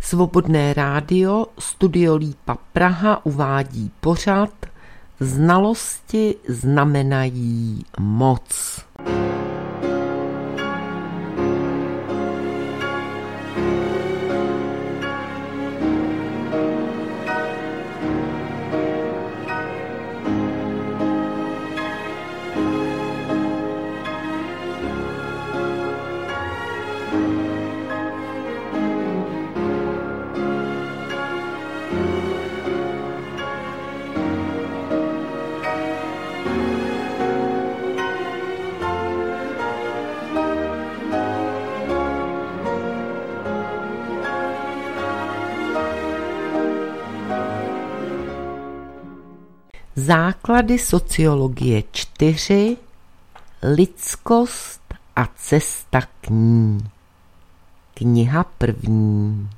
Svobodné rádio Studio Lípa Praha uvádí pořad Znalosti znamenají moc. Základy sociologie 4. Lidskost a cesta k ní. Kniha 1.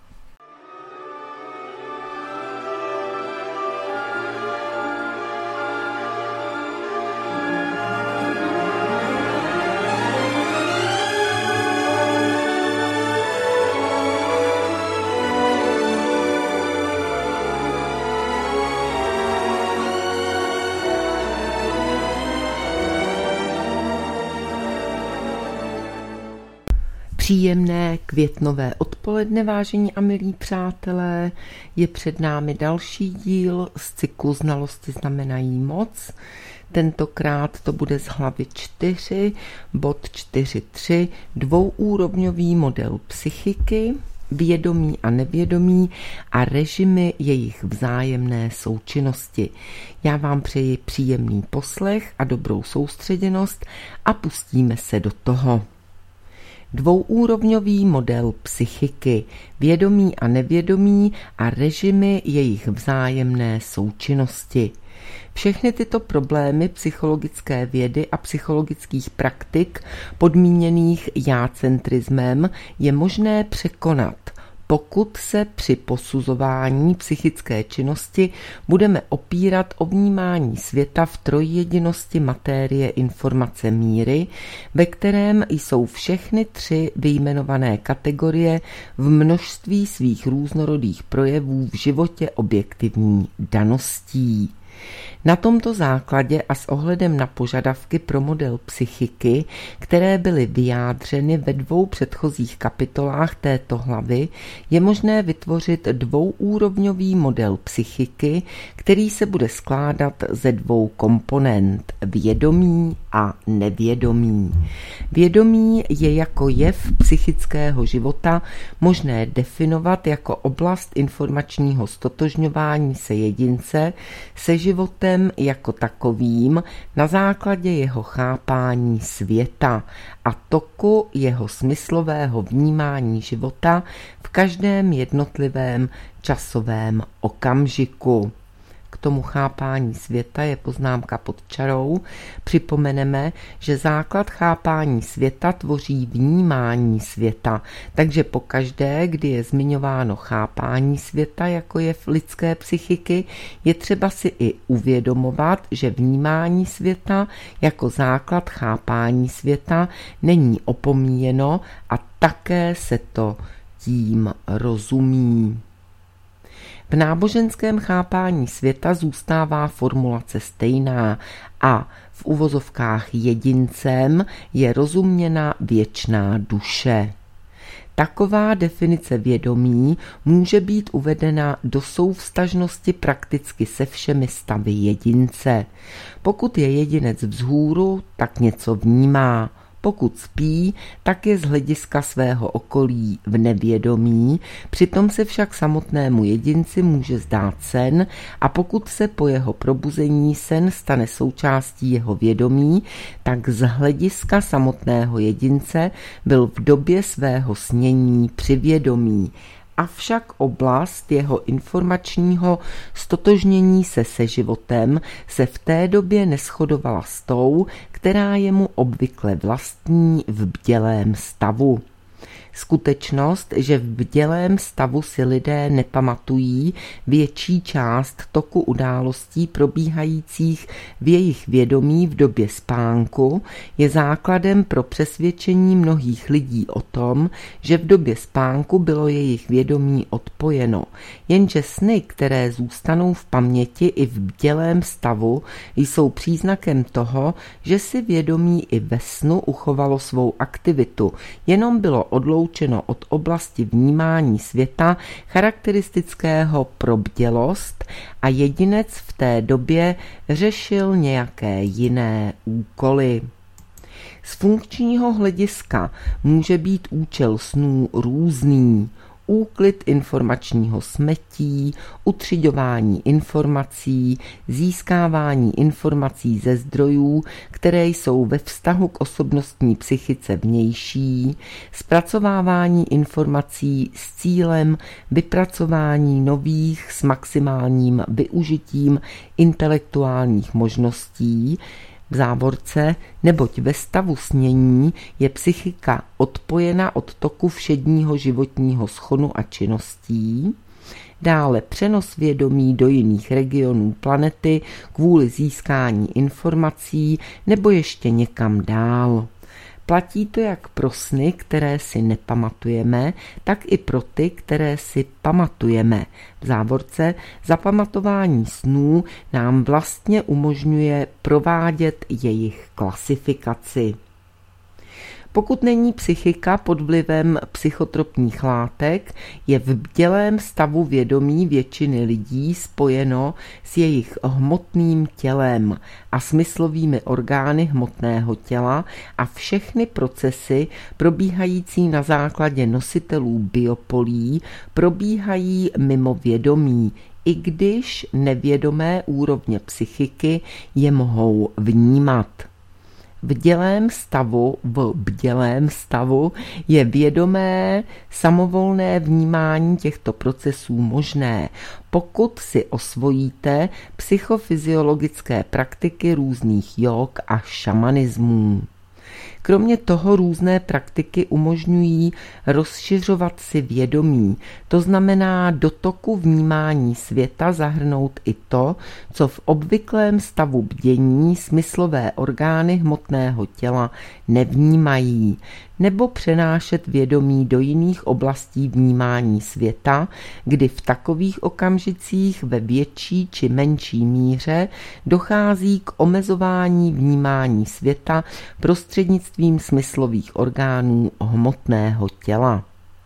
Příjemné květnové odpoledne, vážení a milí přátelé, je před námi další díl z cyklu Znalosti znamenají moc. Tentokrát to bude z hlavy 4, bod 4.3, dvouúrovňový model psychiky, vědomí a nevědomí a režimy jejich vzájemné součinnosti. Já vám přeji příjemný poslech a dobrou soustředěnost a pustíme se do toho. Dvouúrovňový model psychiky, vědomí a nevědomí a režimy jejich vzájemné součinnosti. Všechny tyto problémy psychologické vědy a psychologických praktik podmíněných jácentrismem je možné překonat, pokud se při posuzování psychické činnosti budeme opírat o vnímání světa v trojjedinosti matérie informace míry, ve kterém jsou všechny 3 vyjmenované kategorie v množství svých různorodých projevů v životě objektivní daností. Na tomto základě a s ohledem na požadavky pro model psychiky, které byly vyjádřeny ve 2 předchozích kapitolách této hlavy, je možné vytvořit dvouúrovňový model psychiky, který se bude skládat ze 2 komponent: vědomí a nevědomí. Vědomí je jako jev psychického života možné definovat jako oblast informačního ztotožňování se jedince se životem jako takovým na základě jeho chápání světa a toku jeho smyslového vnímání života v každém jednotlivém časovém okamžiku. K tomu chápání světa je poznámka pod čarou. Připomeneme, že základ chápání světa tvoří vnímání světa, takže pokaždé, kdy je zmiňováno chápání světa jako jev lidské psychiky, je třeba si i uvědomovat, že vnímání světa jako základ chápání světa není opomíjeno a také se to tím rozumí. V náboženském chápání světa zůstává formulace stejná a v uvozovkách jedincem je rozuměna věčná duše. Taková definice vědomí může být uvedena do souvztažnosti prakticky se všemi stavy jedince. Pokud je jedinec vzhůru, tak něco vnímá. Pokud spí, tak je z hlediska svého okolí v nevědomí, přitom se však samotnému jedinci může zdát sen a pokud se po jeho probuzení sen stane součástí jeho vědomí, tak z hlediska samotného jedince byl v době svého snění při vědomí. Avšak oblast jeho informačního stotožnění se životem se v té době neshodovala s tou, která je mu obvykle vlastní v bdělém stavu. Skutečnost, že v bdělém stavu si lidé nepamatují větší část toku událostí probíhajících v jejich vědomí v době spánku, je základem pro přesvědčení mnohých lidí o tom, že v době spánku bylo jejich vědomí odpojeno. Jenže sny, které zůstanou v paměti i v bdělém stavu, jsou příznakem toho, že si vědomí i ve snu uchovalo svou aktivitu, jenom bylo odloučeno od oblasti vnímání světa charakteristického pro bdělost a jedinec v té době řešil nějaké jiné úkoly. Z funkčního hlediska může být účel snů různý. Úklid informačního smetí, utřiďování informací, získávání informací ze zdrojů, které jsou ve vztahu k osobnostní psychice vnější, zpracovávání informací s cílem vypracování nových s maximálním využitím intelektuálních možností, v závorce, neboť ve stavu snění je psychika odpojena od toku všedního životního schonu a činností, dále přenos vědomí do jiných regionů planety kvůli získání informací nebo ještě někam dál. Platí to jak pro sny, které si nepamatujeme, tak i pro ty, které si pamatujeme. V závorce zapamatování snů nám vlastně umožňuje provádět jejich klasifikaci. Pokud není psychika pod vlivem psychotropních látek, je v bdělém stavu vědomí většiny lidí spojeno s jejich hmotným tělem a smyslovými orgány hmotného těla a všechny procesy probíhající na základě nositelů biopolí probíhají mimo vědomí, i když nevědomé úrovně psychiky je mohou vnímat. V bdělém stavu je vědomé samovolné vnímání těchto procesů možné, pokud si osvojíte psychofyziologické praktiky různých jóg a šamanismů. Kromě toho různé praktiky umožňují rozšiřovat si vědomí, to znamená do toku vnímání světa zahrnout i to, co v obvyklém stavu bdění smyslové orgány hmotného těla nevnímají, nebo přenášet vědomí do jiných oblastí vnímání světa, kdy v takových okamžicích ve větší či menší míře dochází k omezování vnímání světa prostřednictvím smyslových orgánů hmotného těla.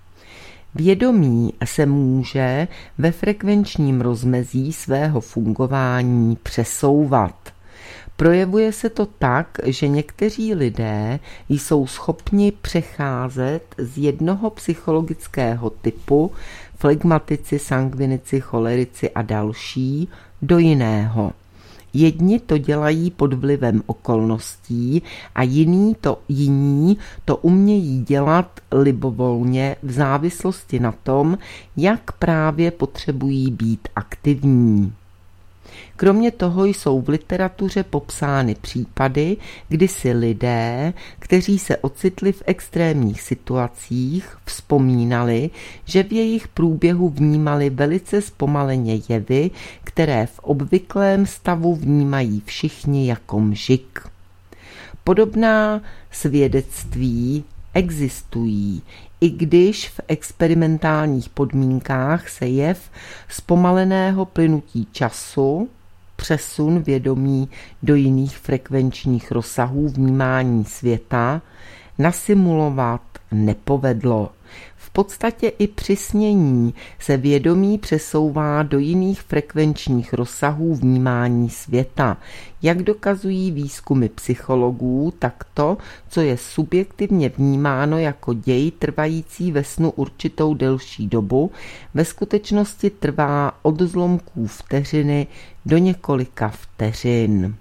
Vědomí se může ve frekvenčním rozmezí svého fungování přesouvat. Projevuje se to tak, že někteří lidé jsou schopni přecházet z jednoho psychologického typu, flegmatici, sangvinici, cholerici a další, do jiného. Jedni to dělají pod vlivem okolností a jiní to umějí dělat libovolně v závislosti na tom, jak právě potřebují být aktivní. Kromě toho jsou v literatuře popsány případy, kdy si lidé, kteří se ocitli v extrémních situacích, vzpomínali, že v jejich průběhu vnímali velice zpomaleně jevy, které v obvyklém stavu vnímají všichni jako mžik. Podobná svědectví existují, i když v experimentálních podmínkách se jev zpomaleného plynutí času, přesun vědomí do jiných frekvenčních rozsahů vnímání světa, nasimulovat nepovedlo. V podstatě i při snění se vědomí přesouvá do jiných frekvenčních rozsahů vnímání světa. Jak dokazují výzkumy psychologů, tak to, co je subjektivně vnímáno jako děj trvající ve snu určitou delší dobu, ve skutečnosti trvá od zlomků vteřiny do několika vteřin.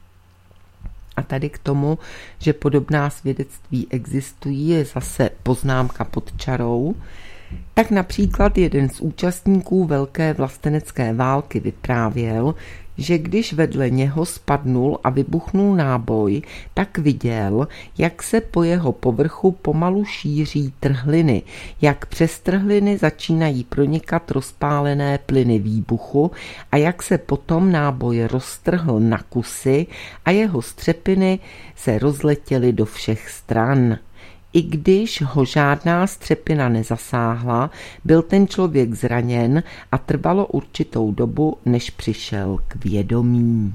A tady k tomu, že podobná svědectví existují, je zase poznámka pod čarou. Tak například jeden z účastníků velké vlastenecké války vyprávěl, že když vedle něho spadnul a vybuchnul náboj, tak viděl, jak se po jeho povrchu pomalu šíří trhliny, jak přes trhliny začínají pronikat rozpálené plyny výbuchu a jak se potom náboj roztrhl na kusy a jeho střepiny se rozletěly do všech stran. I když ho žádná střepina nezasáhla, byl ten člověk zraněn a trvalo určitou dobu, než přišel k vědomí.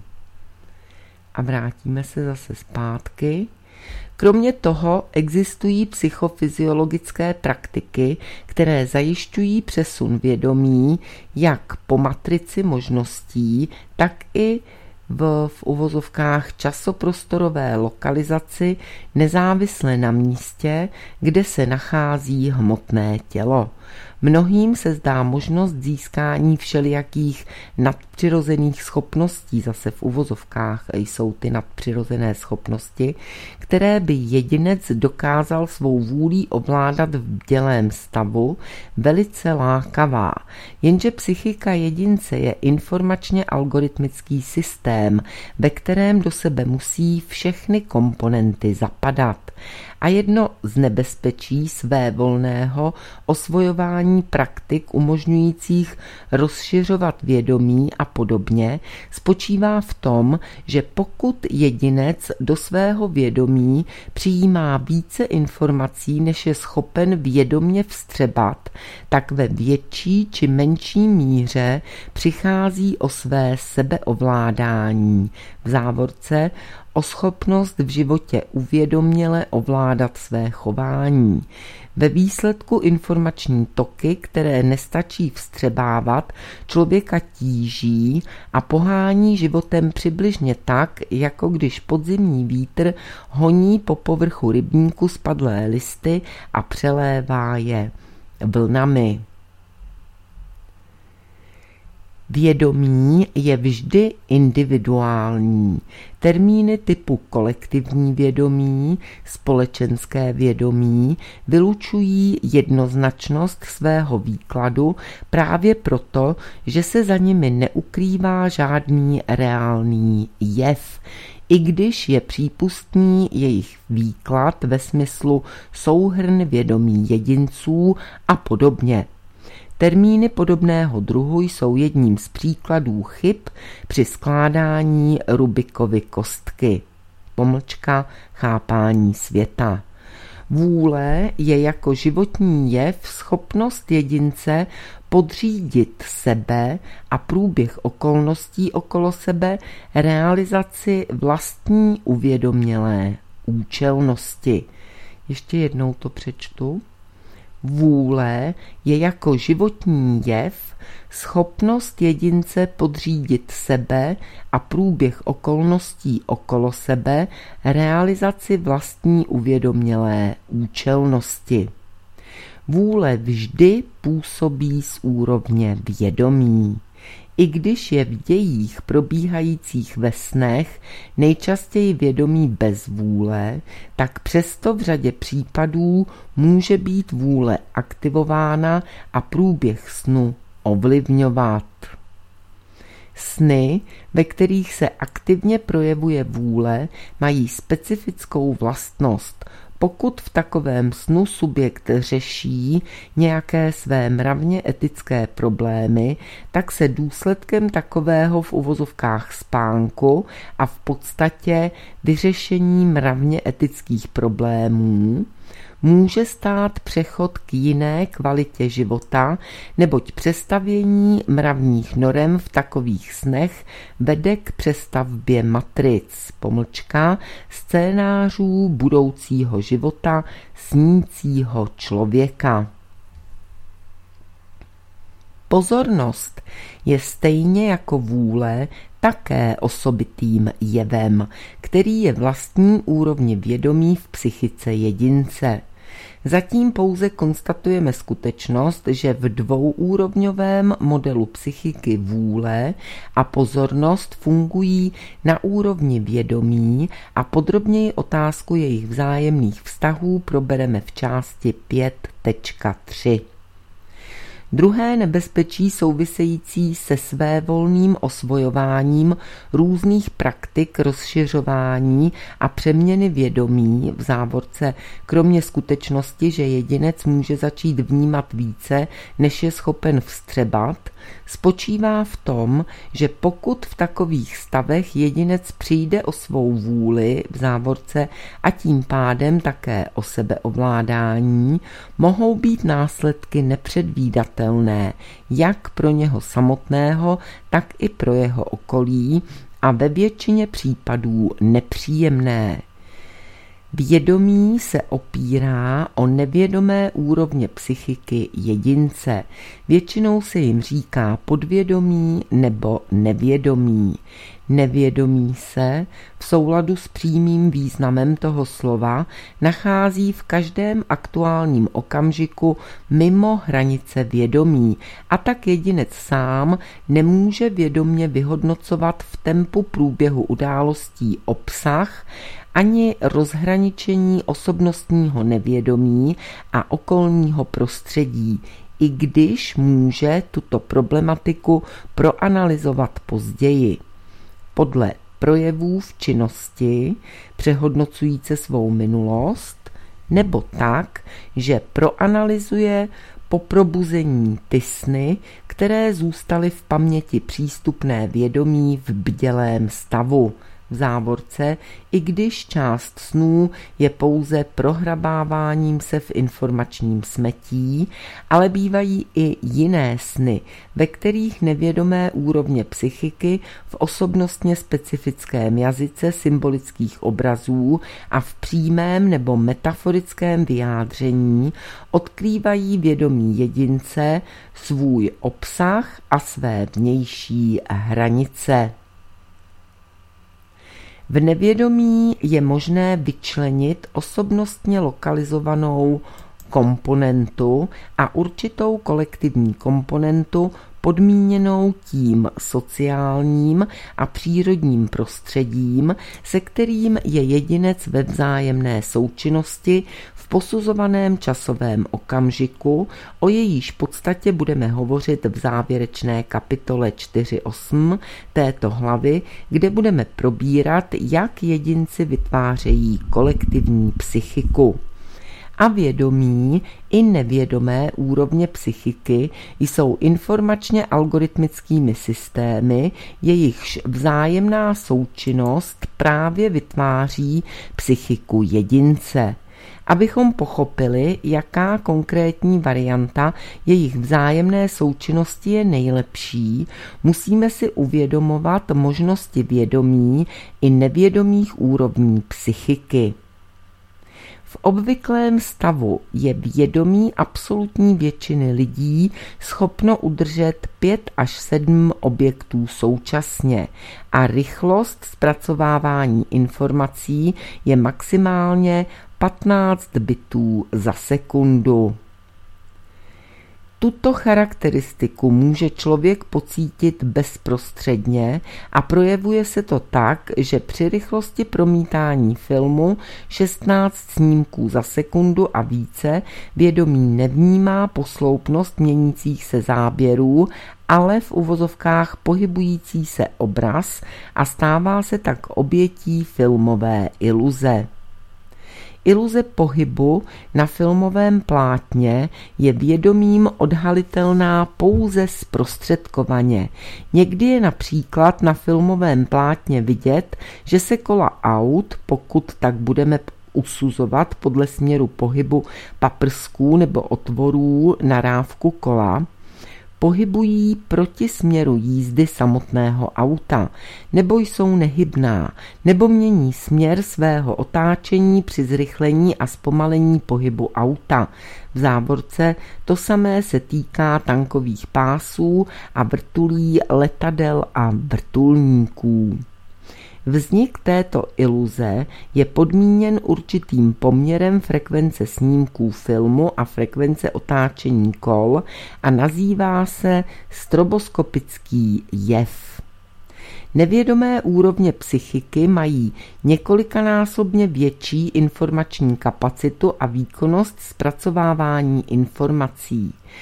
A vrátíme se zase zpátky. Kromě toho existují psychofyziologické praktiky, které zajišťují přesun vědomí jak po matrici možností, tak i v uvozovkách časoprostorové lokalizaci nezávisle na místě, kde se nachází hmotné tělo. Mnohým se zdá možnost získání všelijakých nadpřirozených schopností, zase v uvozovkách jsou ty nadpřirozené schopnosti, které by jedinec dokázal svou vůlí ovládat v bdělém stavu, velice lákavá. Jenže psychika jedince je informačně algoritmický systém, ve kterém do sebe musí všechny komponenty zapadat. A jedno z nebezpečí svévolného osvojování praktik umožňujících rozšiřovat vědomí a podobně spočívá v tom, že pokud jedinec do svého vědomí přijímá více informací, než je schopen vědomě vstřebat, tak ve větší či menší míře přichází o své sebeovládání. V závorce o schopnost v životě uvědoměle ovládat své chování. Ve výsledku informační toky, které nestačí vstřebávat, člověka tíží a pohání životem přibližně tak, jako když podzimní vítr honí po povrchu rybníku spadlé listy a přelévá je vlnami. Vědomí je vždy individuální. Termíny typu kolektivní vědomí, společenské vědomí vylučují jednoznačnost svého výkladu právě proto, že se za nimi neukrývá žádný reálný jev, i když je přípustný jejich výklad ve smyslu souhrn vědomí jedinců a podobně. Termíny podobného druhu jsou jedním z příkladů chyb při skládání Rubikovy kostky. Chápání světa. Vůle je jako životní jev schopnost jedince podřídit sebe a průběh okolností okolo sebe realizaci vlastní uvědomělé účelnosti. Ještě jednou to přečtu. Vůle je jako životní jev schopnost jedince podřídit sebe a průběh okolností okolo sebe realizaci vlastní uvědomělé účelnosti. Vůle vždy působí z úrovně vědomí. I když je v dějích probíhajících ve snech nejčastěji vědomí bez vůle, tak přesto v řadě případů může být vůle aktivována a průběh snu ovlivňovat. Sny, ve kterých se aktivně projevuje vůle, mají specifickou vlastnost. Pokud v takovém snu subjekt řeší nějaké své mravně etické problémy, tak se důsledkem takového v uvozovkách spánku a v podstatě vyřešení mravně etických problémů může stát přechod k jiné kvalitě života, neboť přestavění mravních norem v takových snech vede k přestavbě matric, scénářů budoucího života snícího člověka. Pozornost je stejně jako vůle také osobitým jevem, který je vlastní úrovni vědomí v psychice jedince. Zatím pouze konstatujeme skutečnost, že v dvouúrovňovém modelu psychiky vůle a pozornost fungují na úrovni vědomí a podrobněji otázku jejich vzájemných vztahů probereme v části 5.3. Druhé nebezpečí související se svévolným osvojováním různých praktik rozšiřování a přeměny vědomí, v závorce kromě skutečnosti, že jedinec může začít vnímat více, než je schopen vstřebat, spočívá v tom, že pokud v takových stavech jedinec přijde o svou vůli, v závorce, a tím pádem také o sebeovládání, mohou být následky nepředvídatelné, jak pro něho samotného, tak i pro jeho okolí a ve většině případů nepříjemné. Vědomí se opírá o nevědomé úrovně psychiky jedince. Většinou se jim říká podvědomí nebo nevědomí. Nevědomí se v souladu s přímým významem toho slova nachází v každém aktuálním okamžiku mimo hranice vědomí a tak jedinec sám nemůže vědomě vyhodnocovat v tempu průběhu událostí obsah ani rozhraničení osobnostního nevědomí a okolního prostředí, i když může tuto problematiku proanalyzovat později. Podle projevů v činnosti, přehodnocující svou minulost, nebo tak, že proanalyzuje po probuzení ty sny, které zůstaly v paměti přístupné vědomí v bdělém stavu, v závorce, i když část snů je pouze prohrabáváním se v informačním smetí, ale bývají i jiné sny, ve kterých nevědomé úrovně psychiky v osobnostně specifickém jazyce symbolických obrazů a v přímém nebo metaforickém vyjádření odkrývají vědomí jedince, svůj obsah a své vnější hranice. V nevědomí je možné vyčlenit osobnostně lokalizovanou komponentu a určitou kolektivní komponentu podmíněnou tím sociálním a přírodním prostředím, se kterým je jedinec ve vzájemné součinnosti v posuzovaném časovém okamžiku, o jejíž podstatě budeme hovořit v závěrečné kapitole 4.8 této hlavy, kde budeme probírat, jak jedinci vytvářejí kolektivní psychiku. A vědomí i nevědomé úrovně psychiky jsou informačně algoritmickými systémy, jejichž vzájemná součinnost právě vytváří psychiku jedince. Abychom pochopili, jaká konkrétní varianta jejich vzájemné součinnosti je nejlepší, musíme si uvědomovat možnosti vědomí i nevědomých úrovní psychiky. V obvyklém stavu je vědomí absolutní většiny lidí schopno udržet 5 až 7 objektů současně a rychlost zpracovávání informací je maximálně 15 bitů za sekundu. Tuto charakteristiku může člověk pocítit bezprostředně a projevuje se to tak, že při rychlosti promítání filmu 16 snímků za sekundu a více vědomí nevnímá posloupnost měnících se záběrů, ale v uvozovkách pohybující se obraz a stává se tak obětí filmové iluze. Iluze pohybu na filmovém plátně je vědomím odhalitelná pouze zprostředkovaně. Někdy je například na filmovém plátně vidět, že se kola aut, pokud tak budeme usuzovat podle směru pohybu paprsků nebo otvorů na rávku kola, pohybují proti směru jízdy samotného auta, nebo jsou nehybná, nebo mění směr svého otáčení při zrychlení a zpomalení pohybu auta. V závorce to samé se týká tankových pásů a vrtulí letadel a vrtulníků. Vznik této iluze je podmíněn určitým poměrem frekvence snímků filmu a frekvence otáčení kol a nazývá se stroboskopický jev. Nevědomé úrovně psychiky mají několikanásobně větší informační kapacitu a výkonnost zpracovávání informací.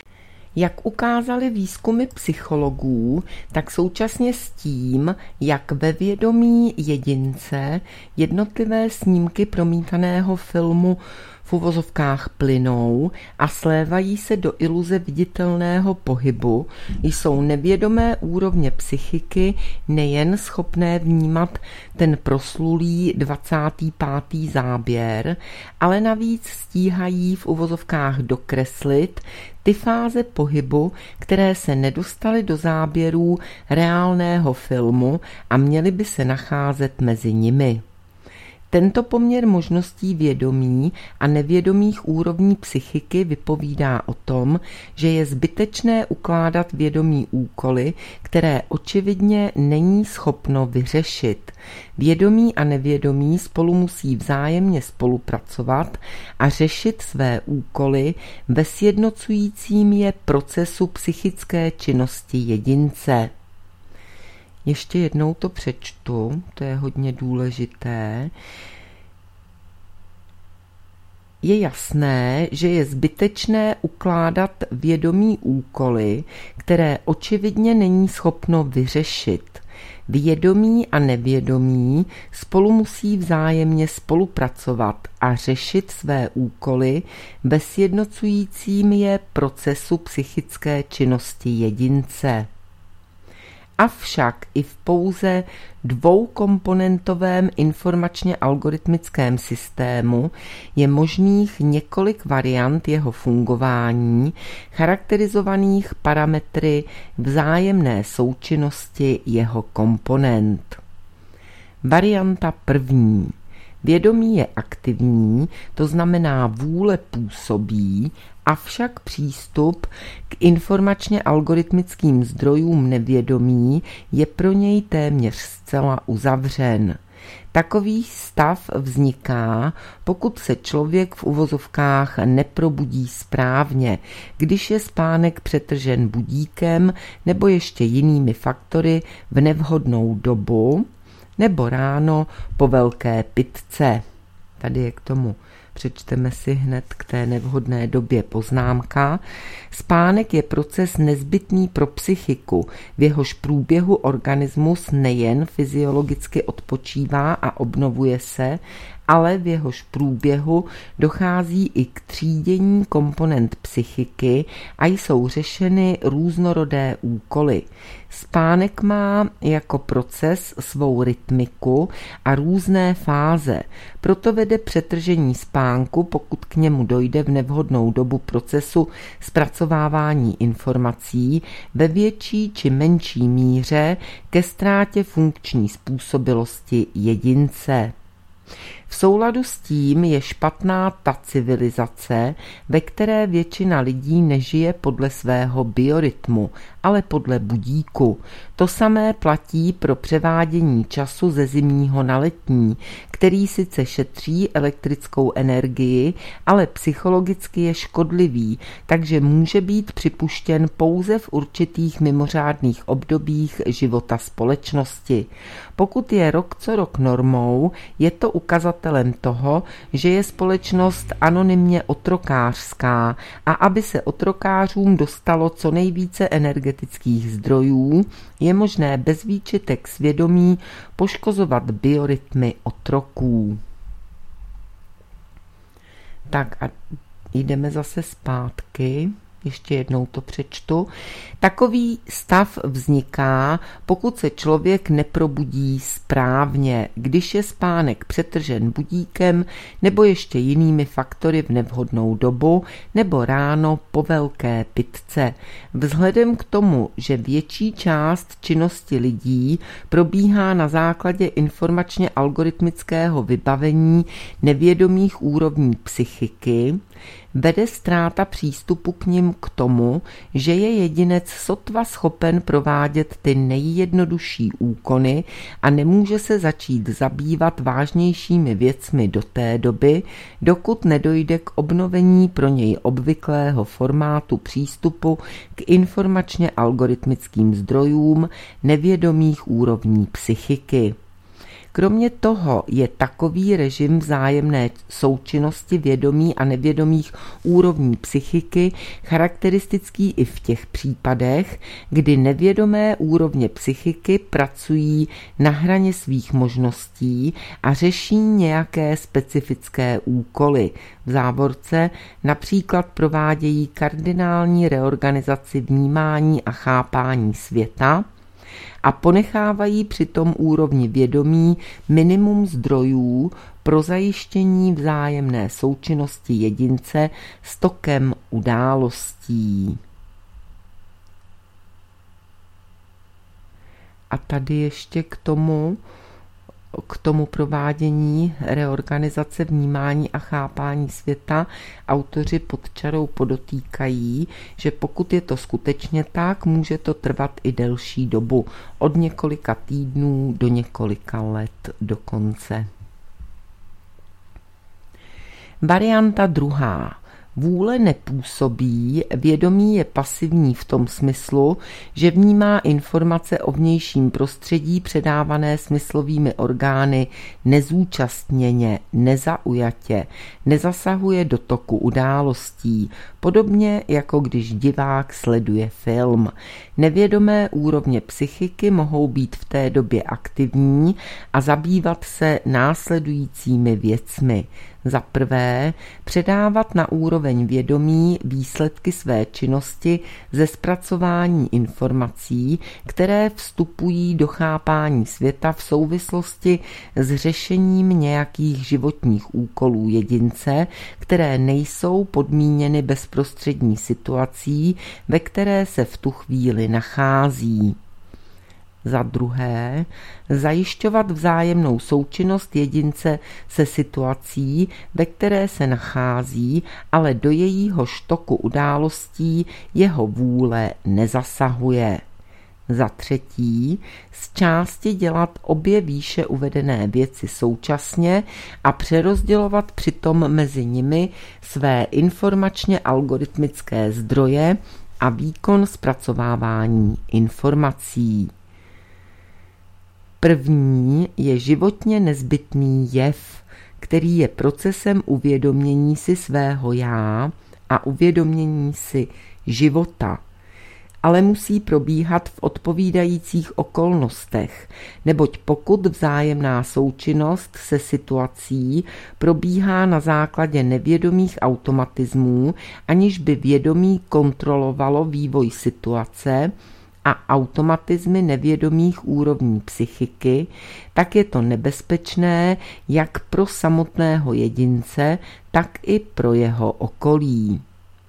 Jak ukázaly výzkumy psychologů, tak současně s tím, jak ve vědomí jedince jednotlivé snímky promítaného filmu v uvozovkách plynou a slévají se do iluze viditelného pohybu, jsou nevědomé úrovně psychiky nejen schopné vnímat ten proslulý 25. záběr, ale navíc stíhají v uvozovkách dokreslit ty fáze pohybu, které se nedostaly do záběrů reálného filmu a měly by se nacházet mezi nimi. Tento poměr možností vědomí a nevědomých úrovní psychiky vypovídá o tom, že je zbytečné ukládat vědomí úkoly, které očividně není schopno vyřešit. Vědomí a nevědomí spolu musí vzájemně spolupracovat a řešit své úkoly ve sjednocujícím je procesu psychické činnosti jedince. Ještě jednou to přečtu, to je hodně důležité. Je jasné, že je zbytečné ukládat vědomí úkoly, které očividně není schopno vyřešit. Vědomí a nevědomí spolu musí vzájemně spolupracovat a řešit své úkoly ve sjednocujícím je procesu psychické činnosti jedince. Avšak i v pouze dvoukomponentovém informačně algoritmickém systému je možných několik variant jeho fungování, charakterizovaných parametry vzájemné součinnosti jeho komponent. Varianta první. Vědomí je aktivní, to znamená vůle působí, avšak přístup k informačně algoritmickým zdrojům nevědomí je pro něj téměř zcela uzavřen. Takový stav vzniká, pokud se člověk v uvozovkách neprobudí správně, když je spánek přetržen budíkem nebo ještě jinými faktory v nevhodnou dobu, nebo ráno po velké pitce. Tady je k tomu, přečteme si hned k té nevhodné době poznámka. Spánek je proces nezbytný pro psychiku, v jehož průběhu organismus nejen fyziologicky odpočívá a obnovuje se, ale v jehož průběhu dochází i k třídění komponent psychiky a jsou řešeny různorodé úkoly. Spánek má jako proces svou rytmiku a různé fáze, proto vede přetržení spánku, pokud k němu dojde v nevhodnou dobu procesu zpracovávání informací, ve větší či menší míře ke ztrátě funkční způsobilosti jedince. V souladu s tím je špatná ta civilizace, ve které většina lidí nežije podle svého biorytmu, ale podle budíku. To samé platí pro převádění času ze zimního na letní, který sice šetří elektrickou energii, ale psychologicky je škodlivý, takže může být připuštěn pouze v určitých mimořádných obdobích života společnosti. Pokud je rok co rok normou, je to ukazatelem toho, že je společnost anonymně otrokářská a aby se otrokářům dostalo co nejvíce energetických zdrojů, je možné bez výčitek svědomí poškozovat biorytmy otroků. Tak a jdeme zase zpátky. Ještě jednou to přečtu. Takový stav vzniká, pokud se člověk neprobudí správně, když je spánek přetržen budíkem nebo ještě jinými faktory v nevhodnou dobu nebo ráno po velké pitce. Vzhledem k tomu, že větší část činnosti lidí probíhá na základě informačně algoritmického vybavení nevědomých úrovní psychiky, vede ztráta přístupu k nim k tomu, že je jedinec sotva schopen provádět ty nejjednodušší úkony a nemůže se začít zabývat vážnějšími věcmi do té doby, dokud nedojde k obnovení pro něj obvyklého formátu přístupu k informačně algoritmickým zdrojům nevědomých úrovní psychiky. Kromě toho je takový režim vzájemné součinnosti vědomí a nevědomých úrovní psychiky charakteristický i v těch případech, kdy nevědomé úrovně psychiky pracují na hraně svých možností a řeší nějaké specifické úkoly. V závorce například provádějí kardinální reorganizaci vnímání a chápání světa a ponechávají přitom úrovni vědomí minimum zdrojů pro zajištění vzájemné součinnosti jedince s tokem událostí. A tady ještě k tomu provádění reorganizace vnímání a chápání světa autoři pod čarou podotýkají, že pokud je to skutečně tak, může to trvat i delší dobu, od několika týdnů do několika let dokonce. Varianta druhá. Vůle nepůsobí, vědomí je pasivní v tom smyslu, že vnímá informace o vnějším prostředí předávané smyslovými orgány nezúčastněně, nezaujatě, nezasahuje do toku událostí, podobně jako když divák sleduje film. Nevědomé úrovně psychiky mohou být v té době aktivní a zabývat se následujícími věcmi. Za prvé, předávat na úroveň vědomí výsledky své činnosti ze zpracování informací, které vstupují do chápání světa v souvislosti s řešením nějakých životních úkolů jedince, které nejsou podmíněny bezprostřední situací, ve které se v tu chvíli nachází. Za druhé, zajišťovat vzájemnou součinnost jedince se situací, ve které se nachází, ale do jejíhož toku událostí jeho vůle nezasahuje. Za třetí, z části dělat obě výše uvedené věci současně a přerozdělovat přitom mezi nimi své informačně algoritmické zdroje a výkon zpracovávání informací. První je životně nezbytný jev, který je procesem uvědomění si svého já a uvědomění si života, ale musí probíhat v odpovídajících okolnostech, neboť pokud vzájemná součinnost se situací probíhá na základě nevědomých automatismů, aniž by vědomí kontrolovalo vývoj situace, a automatizmy nevědomých úrovní psychiky, tak je to nebezpečné jak pro samotného jedince, tak i pro jeho okolí.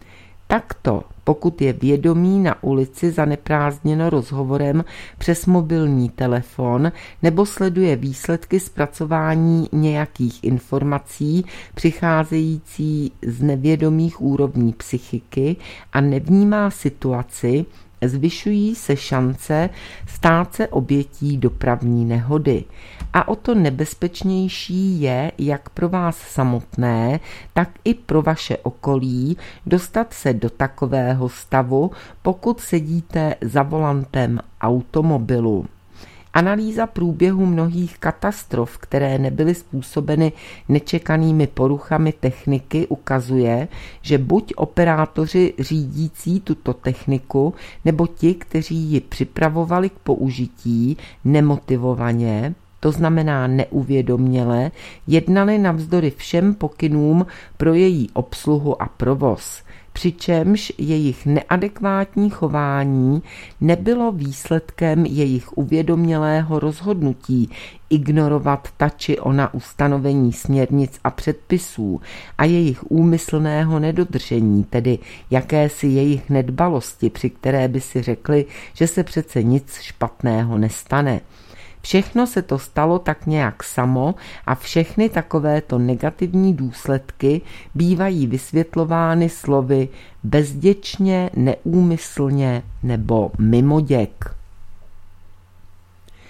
Takto, pokud je vědomí na ulici zaneprázdněno rozhovorem přes mobilní telefon nebo sleduje výsledky zpracování nějakých informací přicházející z nevědomých úrovní psychiky a nevnímá situaci, zvyšují se šance stát se obětí dopravní nehody. A o to nebezpečnější je jak pro vás samotné, tak i pro vaše okolí dostat se do takového stavu, pokud sedíte za volantem automobilu. Analýza průběhu mnohých katastrof, které nebyly způsobeny nečekanými poruchami techniky, ukazuje, že buď operátoři řídící tuto techniku, nebo ti, kteří ji připravovali k použití nemotivovaně, to znamená neuvědoměle, jednali navzdory všem pokynům pro její obsluhu a provoz, přičemž jejich neadekvátní chování nebylo výsledkem jejich uvědomělého rozhodnutí ignorovat ta či ona ustanovení směrnic a předpisů a jejich úmyslného nedodržení, tedy jakési jejich nedbalosti, při které by si řekli, že se přece nic špatného nestane. Všechno se to stalo tak nějak samo a všechny takovéto negativní důsledky bývají vysvětlovány slovy bezděčně, neúmyslně nebo mimoděk. V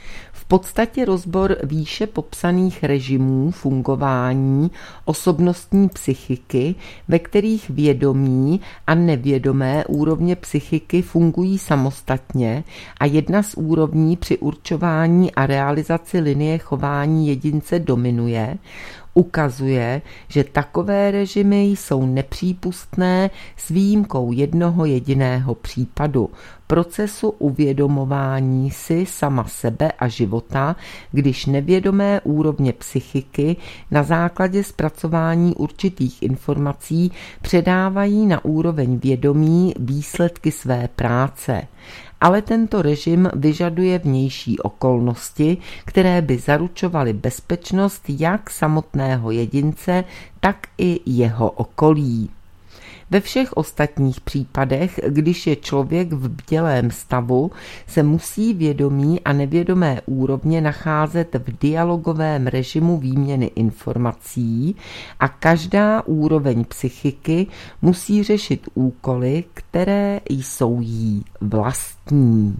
podstatě rozbor výše popsaných režimů fungování osobnostní psychiky, ve kterých vědomí a nevědomé úrovně psychiky fungují samostatně a jedna z úrovní při určování a realizaci linie chování jedince dominuje, ukazuje, že takové režimy jsou nepřípustné s výjimkou jednoho jediného případu, procesu uvědomování si sama sebe a života, když nevědomé úrovně psychiky na základě zpracování určitých informací předávají na úroveň vědomí výsledky své práce. Ale tento režim vyžaduje vnější okolnosti, které by zaručovaly bezpečnost jak samotného jedince, tak i jeho okolí. Ve všech ostatních případech, když je člověk v bdělém stavu, se musí vědomí a nevědomé úrovně nacházet v dialogovém režimu výměny informací a každá úroveň psychiky musí řešit úkoly, které jsou jí vlastní.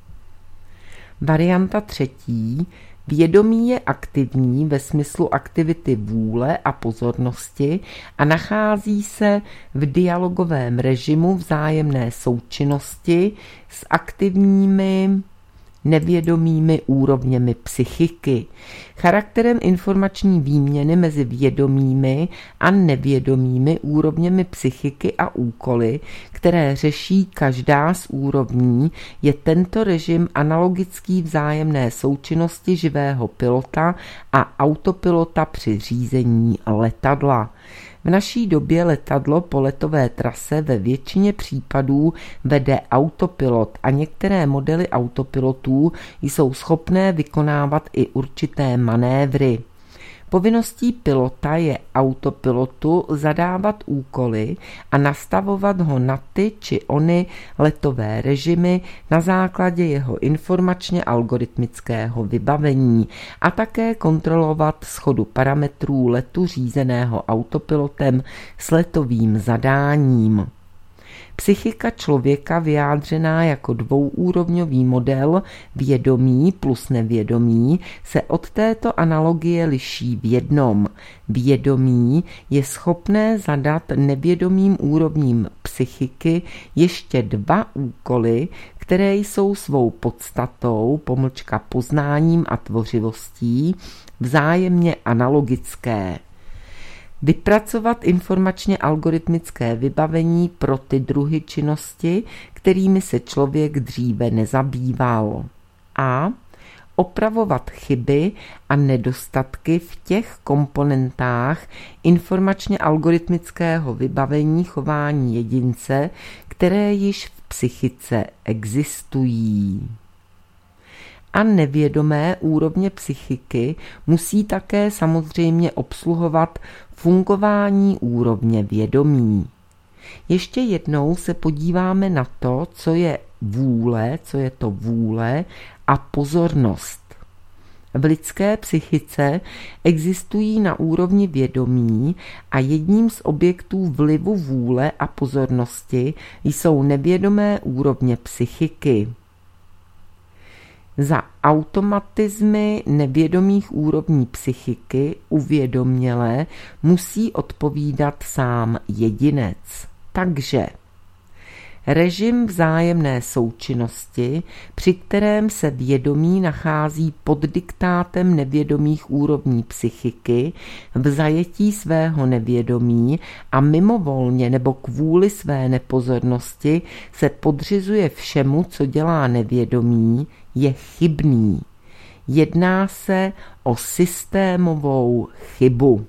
Varianta třetí. Vědomí je aktivní ve smyslu aktivity vůle a pozornosti a nachází se v dialogovém režimu vzájemné součinnosti s aktivními nevědomými úrovněmi psychiky. Charakterem informační výměny mezi vědomými a nevědomými úrovněmi psychiky a úkoly, které řeší každá z úrovní, je tento režim analogický vzájemné součinnosti živého pilota a autopilota při řízení letadla. V naší době letadlo po letové trase ve většině případů vede autopilot a některé modely autopilotů jsou schopné vykonávat i určité manévry. Povinností pilota je autopilotu zadávat úkoly a nastavovat ho na ty či ony letové režimy na základě jeho informačně algoritmického vybavení a také kontrolovat shodu parametrů letu řízeného autopilotem s letovým zadáním. Psychika člověka vyjádřená jako dvouúrovňový model vědomí plus nevědomí se od této analogie liší v jednom. Vědomí je schopné zadat nevědomým úrovním psychiky ještě dva úkoly, které jsou svou podstatou, poznáním a tvořivostí, vzájemně analogické. Vypracovat informačně algoritmické vybavení pro ty druhy činnosti, kterými se člověk dříve nezabýval. A opravovat chyby a nedostatky v těch komponentách informačně algoritmického vybavení chování jedince, které již v psychice existují. A nevědomé úrovně psychiky musí také samozřejmě obsluhovat fungování úrovně vědomí. Ještě jednou se podíváme na to, co je to vůle a pozornost. V lidské psychice existují na úrovni vědomí a jedním z objektů vlivu vůle a pozornosti jsou nevědomé úrovně psychiky. Za automatizmy nevědomých úrovní psychiky uvědoměle musí odpovídat sám jedinec. Takže režim vzájemné součinnosti, při kterém se vědomí nachází pod diktátem nevědomých úrovní psychiky, v zajetí svého nevědomí a mimovolně nebo kvůli své nepozornosti se podřizuje všemu, co dělá nevědomí, je chybný. Jedná se o systémovou chybu.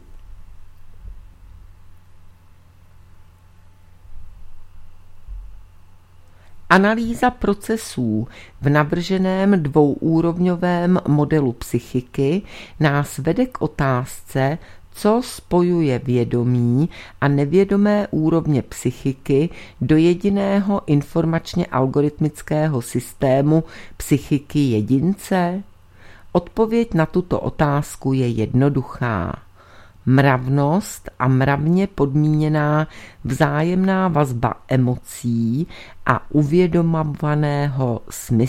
Analýza procesů v navrženém dvouúrovňovém modelu psychiky nás vede k otázce, co spojuje vědomí a nevědomé úrovně psychiky do jediného informačně algoritmického systému psychiky jedince? Odpověď na tuto otázku je jednoduchá. Mravnost a mravně podmíněná vzájemná vazba emocí a uvědomovaného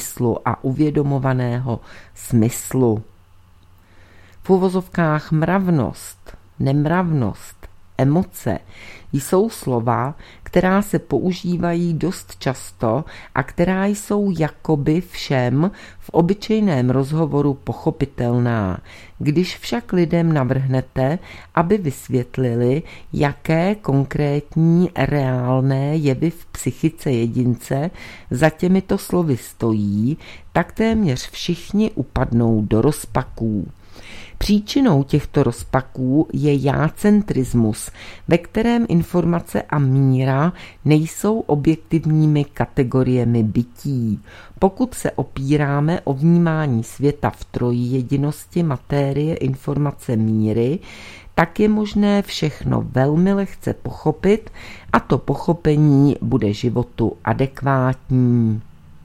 smyslu. V uvozovkách mravnost, nemravnost, emoce jsou slova, která se používají dost často a která jsou jakoby všem v obyčejném rozhovoru pochopitelná. Když však lidem navrhnete, aby vysvětlili, jaké konkrétní reálné jevy v psychice jedince za těmito slovy stojí, tak téměř všichni upadnou do rozpaků. Příčinou těchto rozpaků je jácentrismus, ve kterém informace a míra nejsou objektivními kategoriemi bytí. Pokud se opíráme o vnímání světa v trojjedinosti matérie, informace, míry, tak je možné všechno velmi lehce pochopit a to pochopení bude životu adekvátní.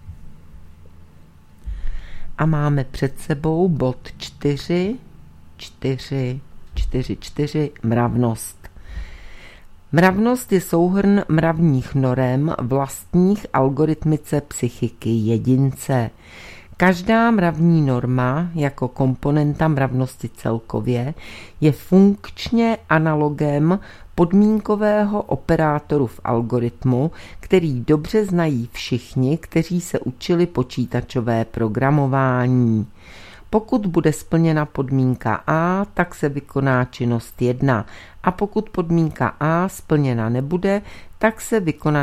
A máme před sebou bod 4.4 mravnost. Mravnost je souhrn mravních norem vlastních algoritmice psychiky jedince. Každá mravní norma jako komponenta mravnosti celkově je funkčně analogem podmínkového operátoru v algoritmu, který dobře znají všichni, kteří se učili počítačové programování. Pokud bude splněna podmínka A, tak se vykoná činnost 1 a pokud podmínka A splněna nebude, tak se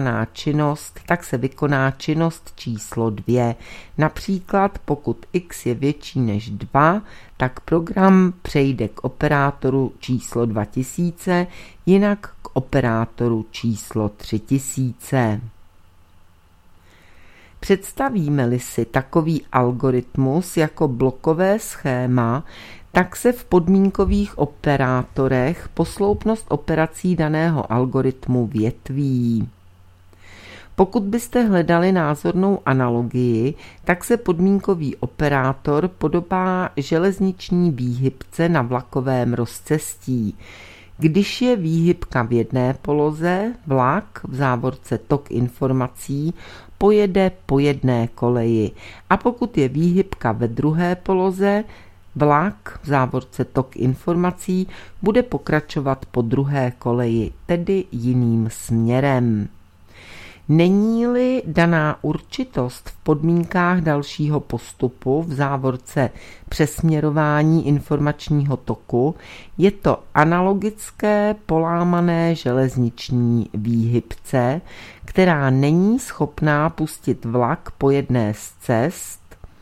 vykoná činnost číslo 2. Například pokud x je větší než 2, tak program přejde k operátoru číslo 2000, jinak k operátoru číslo 3000. Představíme-li si takový algoritmus jako blokové schéma, tak se v podmínkových operátorech posloupnost operací daného algoritmu větví. Pokud byste hledali názornou analogii, tak se podmínkový operátor podobá železniční výhybce na vlakovém rozcestí. Když je výhybka v jedné poloze, vlak, v závorce tok informací, pojede po jedné koleji a pokud je výhybka ve druhé poloze, vlak, v závorce tok informací, bude pokračovat po druhé koleji, tedy jiným směrem. Není-li daná určitost v podmínkách dalšího postupu v závorce přesměrování informačního toku, je to analogické polámané železniční výhybce, která není schopná pustit vlak po jedné z cest,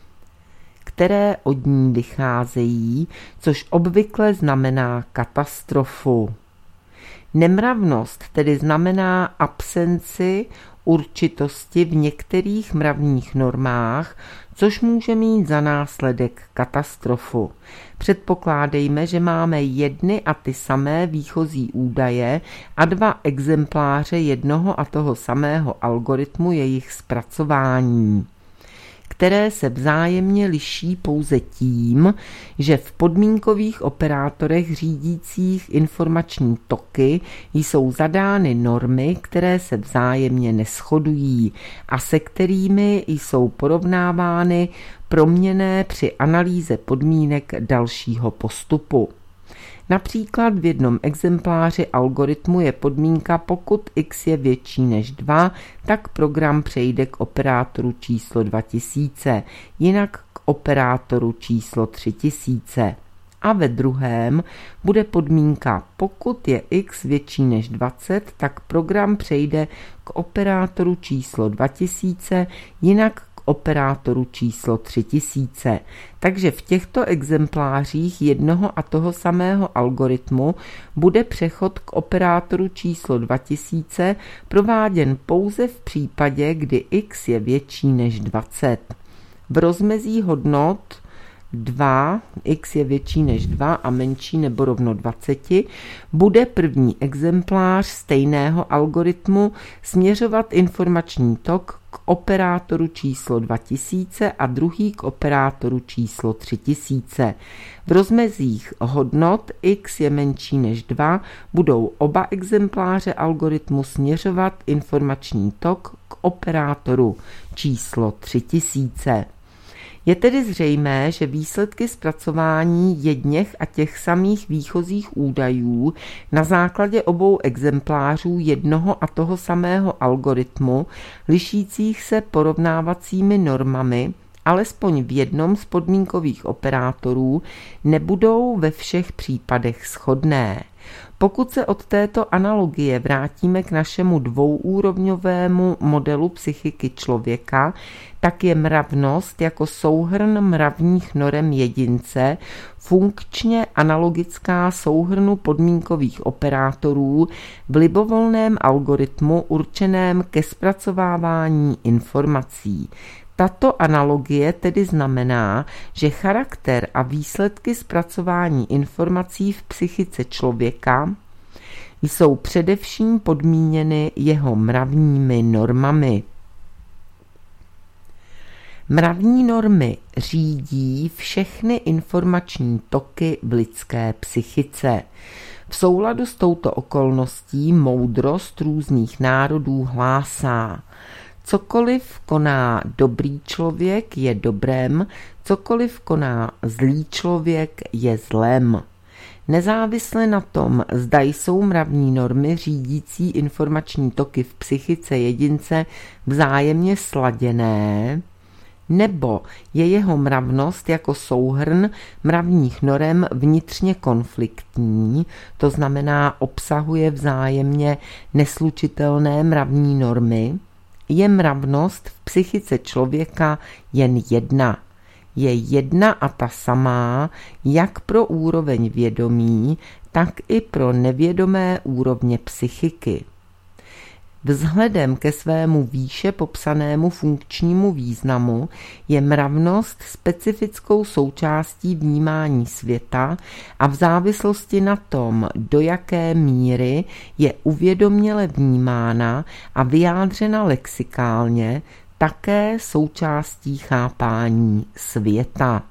které od ní vycházejí, což obvykle znamená katastrofu. Nemravnost tedy znamená absenci určitosti v některých mravních normách, což může mít za následek katastrofu. Předpokládejme, že máme jedny a ty samé výchozí údaje a dva exempláře jednoho a toho samého algoritmu jejich zpracování, které se vzájemně liší pouze tím, že v podmínkových operátorech řídících informační toky jsou zadány normy, které se vzájemně neshodují a se kterými jsou porovnávány proměnné při analýze podmínek dalšího postupu. Například v jednom exempláři algoritmu je podmínka, pokud x je větší než 2, tak program přejde k operátoru číslo 2000, jinak k operátoru číslo 3000. A ve druhém bude podmínka, pokud je x větší než 20, tak program přejde k operátoru číslo 2000, jinak k operátoru číslo 3000. Takže v těchto exemplářích jednoho a toho samého algoritmu bude přechod k operátoru číslo 2000 prováděn pouze v případě, kdy x je větší než 20. V rozmezí hodnot 2, x je větší než 2 a menší nebo rovno 20, bude první exemplář stejného algoritmu směřovat informační tok k operátoru číslo 2000 a druhý k operátoru číslo 3000. V rozmezích hodnot x je menší než 2 budou oba exempláře algoritmu směřovat informační tok k operátoru číslo 3000. Je tedy zřejmé, že výsledky zpracování jedněch a těch samých výchozích údajů na základě obou exemplářů jednoho a toho samého algoritmu, lišících se porovnávacími normami, alespoň v jednom z podmínkových operátorů, nebudou ve všech případech shodné. Pokud se od této analogie vrátíme k našemu dvouúrovňovému modelu psychiky člověka, tak je mravnost jako souhrn mravních norem jedince funkčně analogická souhrnu podmínkových operátorů v libovolném algoritmu určeném ke zpracovávání informací. Tato analogie tedy znamená, že charakter a výsledky zpracování informací v psychice člověka jsou především podmíněny jeho mravními normami. Mravní normy řídí všechny informační toky v lidské psychice. V souladu s touto okolností moudrost různých národů hlásá: cokoliv koná dobrý člověk je dobrem, cokoliv koná zlý člověk je zlem. Nezávisle na tom, zda jsou mravní normy řídící informační toky v psychice jedince vzájemně sladěné, nebo je jeho mravnost jako souhrn mravních norem vnitřně konfliktní, to znamená obsahuje vzájemně neslučitelné mravní normy, je mravnost v psychice člověka jen jedna. Je jedna a ta samá, jak pro úroveň vědomí, tak i pro nevědomé úrovně psychiky. Vzhledem ke svému výše popsanému funkčnímu významu je mravnost specifickou součástí vnímání světa a v závislosti na tom, do jaké míry je uvědoměle vnímána a vyjádřena lexikálně, také součástí chápání světa.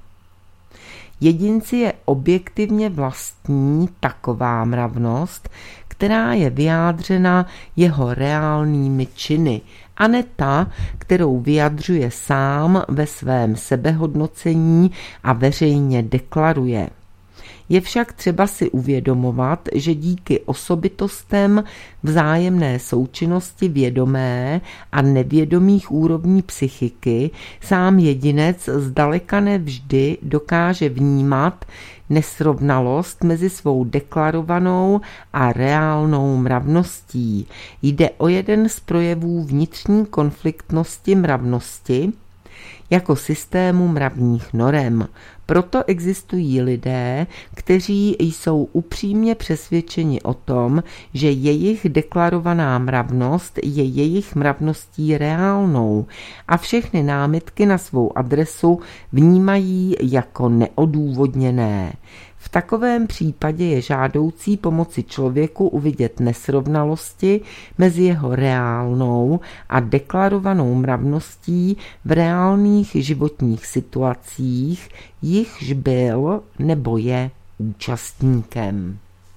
Jedinci je objektivně vlastní taková mravnost, která je vyjádřena jeho reálnými činy, a ne ta, kterou vyjadřuje sám ve svém sebehodnocení a veřejně deklaruje. Je však třeba si uvědomovat, že díky osobitostem vzájemné součinnosti vědomé a nevědomých úrovní psychiky sám jedinec zdaleka nevždy dokáže vnímat nesrovnalost mezi svou deklarovanou a reálnou mravností. Jde o jeden z projevů vnitřní konfliktnosti mravnosti jako systému mravních norem. Proto existují lidé, kteří jsou upřímně přesvědčeni o tom, že jejich deklarovaná mravnost je jejich mravností reálnou a všechny námitky na svou adresu vnímají jako neodůvodněné. V takovém případě je žádoucí pomoci člověku uvidět nesrovnalosti mezi jeho reálnou a deklarovanou mravností v reálných životních situacích, jichž byl nebo je účastníkem.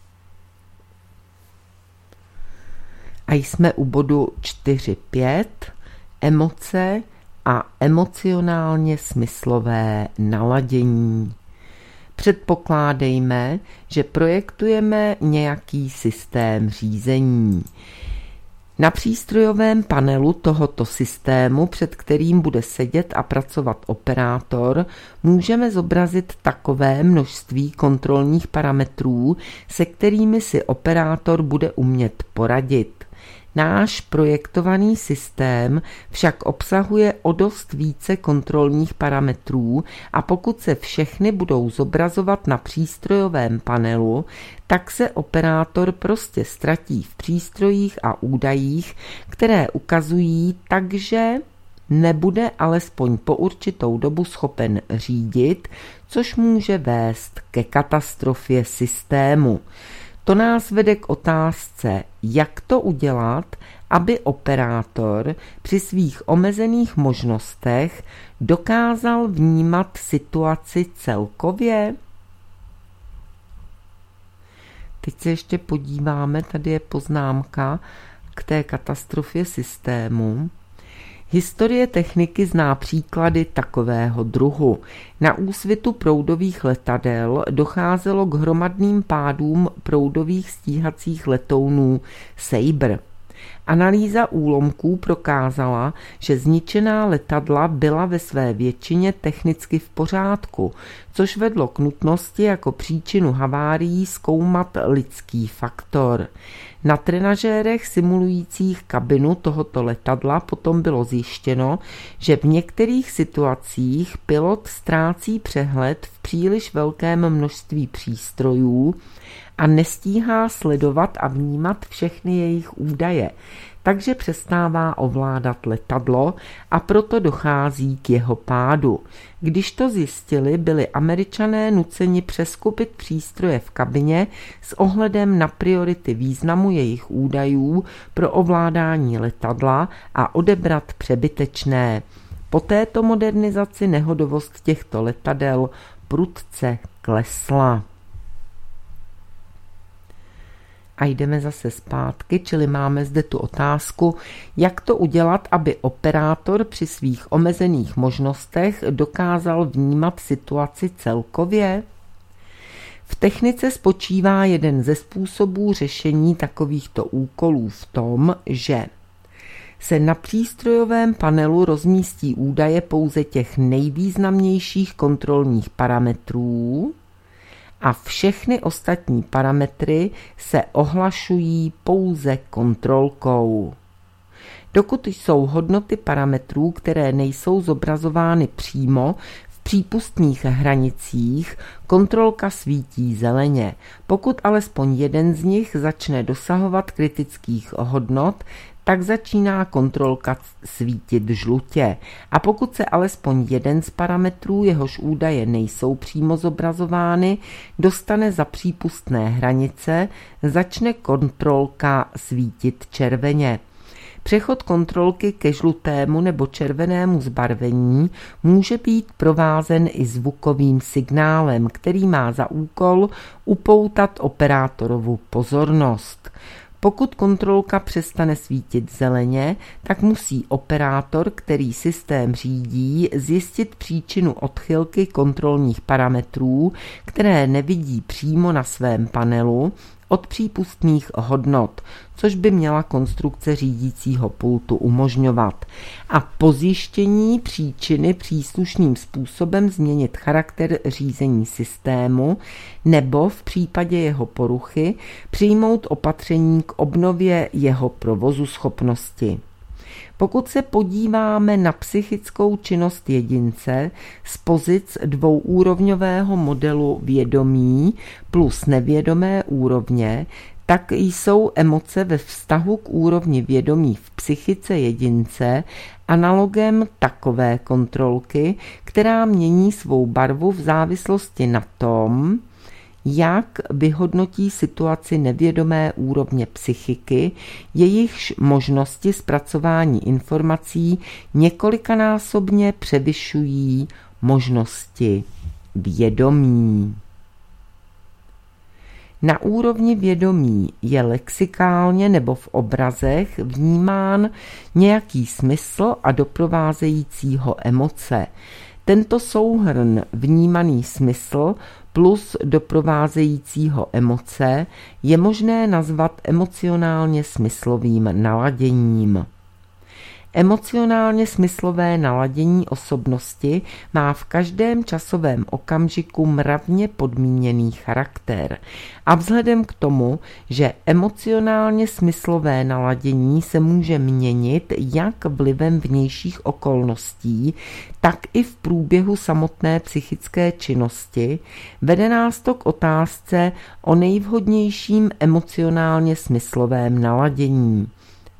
A jsme u bodu 4.5. Emoce a emocionálně smyslové naladění. Předpokládejme, že projektujeme nějaký systém řízení. Na přístrojovém panelu tohoto systému, před kterým bude sedět a pracovat operátor, můžeme zobrazit takové množství kontrolních parametrů, se kterými si operátor bude umět poradit. Náš projektovaný systém však obsahuje o dost více kontrolních parametrů a pokud se všechny budou zobrazovat na přístrojovém panelu, tak se operátor prostě ztratí v přístrojích a údajích, které ukazují takže nebude alespoň po určitou dobu schopen řídit, což může vést ke katastrofě systému. To nás vede k otázce, jak to udělat, aby operátor při svých omezených možnostech dokázal vnímat situaci celkově. Teď se ještě podíváme, tady je poznámka k té katastrofě systému. Historie techniky zná příklady takového druhu. Na úsvitu proudových letadel docházelo k hromadným pádům proudových stíhacích letounů Sabre. Analýza úlomků prokázala, že zničená letadla byla ve své většině technicky v pořádku, což vedlo k nutnosti jako příčinu havárií zkoumat lidský faktor. Na trenažérech simulujících kabinu tohoto letadla potom bylo zjištěno, že v některých situacích pilot ztrácí přehled v příliš velkém množství přístrojů a nestíhá sledovat a vnímat všechny jejich údaje, takže přestává ovládat letadlo a proto dochází k jeho pádu. Když to zjistili, byli Američané nuceni přeskupit přístroje v kabině s ohledem na priority významu jejich údajů pro ovládání letadla a odebrat přebytečné. Po této modernizaci nehodovost těchto letadel prudce klesla. A jdeme zase zpátky, čili máme zde tu otázku, jak to udělat, aby operátor při svých omezených možnostech dokázal vnímat situaci celkově. V technice spočívá jeden ze způsobů řešení takovýchto úkolů v tom, že se na přístrojovém panelu rozmístí údaje pouze těch nejvýznamnějších kontrolních parametrů, a všechny ostatní parametry se ohlašují pouze kontrolkou. Dokud jsou hodnoty parametrů, které nejsou zobrazovány přímo v přípustných hranicích, kontrolka svítí zeleně. Pokud alespoň jeden z nich začne dosahovat kritických hodnot, tak začíná kontrolka svítit žlutě. A pokud se alespoň jeden z parametrů, jehož údaje nejsou přímo zobrazovány, dostane za přípustné hranice, začne kontrolka svítit červeně. Přechod kontrolky ke žlutému nebo červenému zbarvení může být provázen i zvukovým signálem, který má za úkol upoutat operátorovu pozornost. Pokud kontrolka přestane svítit zeleně, tak musí operátor, který systém řídí, zjistit příčinu odchylky kontrolních parametrů, které nevidí přímo na svém panelu, od přípustných hodnot, což by měla konstrukce řídícího pultu umožňovat. A po zjištění příčiny příslušným způsobem změnit charakter řízení systému nebo v případě jeho poruchy přijmout opatření k obnově jeho provozuschopnosti. Pokud se podíváme na psychickou činnost jedince z pozic dvouúrovňového modelu vědomí plus nevědomé úrovně, tak jsou emoce ve vztahu k úrovni vědomí v psychice jedince analogem takové kontrolky, která mění svou barvu v závislosti na tom, jak vyhodnotí situaci nevědomé úrovně psychiky, jejichž možnosti zpracování informací několikanásobně převyšují možnosti vědomí. Na úrovni vědomí je lexikálně nebo v obrazech vnímán nějaký smysl a doprovázejícího emoce. Tento souhrn vnímaný smysl plus doprovázejícího emoce je možné nazvat emocionálně smyslovým naladěním. Emocionálně smyslové naladění osobnosti má v každém časovém okamžiku mravně podmíněný charakter. A vzhledem k tomu, že emocionálně smyslové naladění se může měnit jak vlivem vnějších okolností, tak i v průběhu samotné psychické činnosti, vede nás to k otázce o nejvhodnějším emocionálně smyslovém naladění.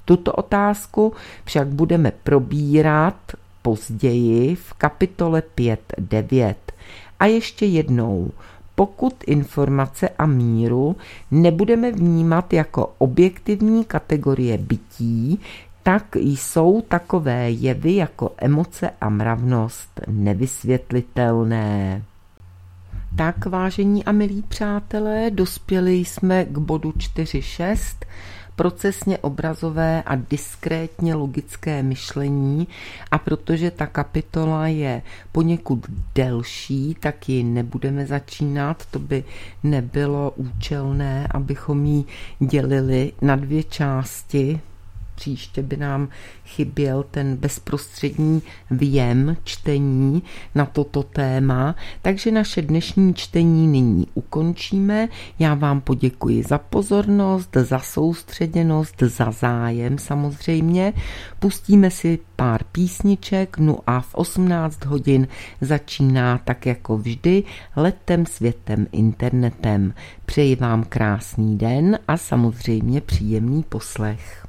Tuto otázku však budeme probírat později v kapitole 5.9. A ještě jednou, pokud informace a míru nebudeme vnímat jako objektivní kategorie bytí, tak jsou takové jevy jako emoce a mravnost nevysvětlitelné. Tak, vážení a milí přátelé, dospěli jsme k bodu 4.6, procesně obrazové a diskrétně logické myšlení, a protože ta kapitola je poněkud delší, tak ji nebudeme začínat, to by nebylo účelné, abychom ji dělili na 2 části. Příště by nám chyběl ten bezprostřední vjem čtení na toto téma, takže naše dnešní čtení nyní ukončíme. Já vám poděkuji za pozornost, za soustředěnost, za zájem samozřejmě. Pustíme si pár písniček, no a v 18 hodin začíná tak jako vždy Letem světem internetem. Přeji vám krásný den a samozřejmě příjemný poslech.